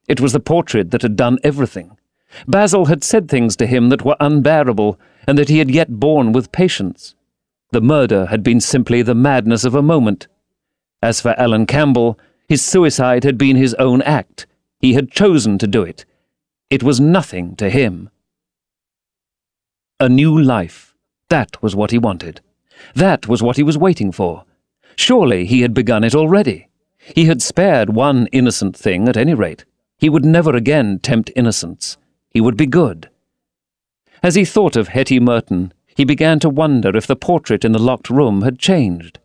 It was the portrait that had done everything. Basil had said things to him that were unbearable, and that he had yet borne with patience. The murder had been simply the madness of a moment. As for Alan Campbell, his suicide had been his own act. He had chosen to do it. It was nothing to him. A new life. That was what he wanted. That was what he was waiting for. Surely he had begun it already. He had spared one innocent thing at any rate. He would never again tempt innocence. He would be good. As he thought of Hetty Merton, he began to wonder if the portrait in the locked room had changed.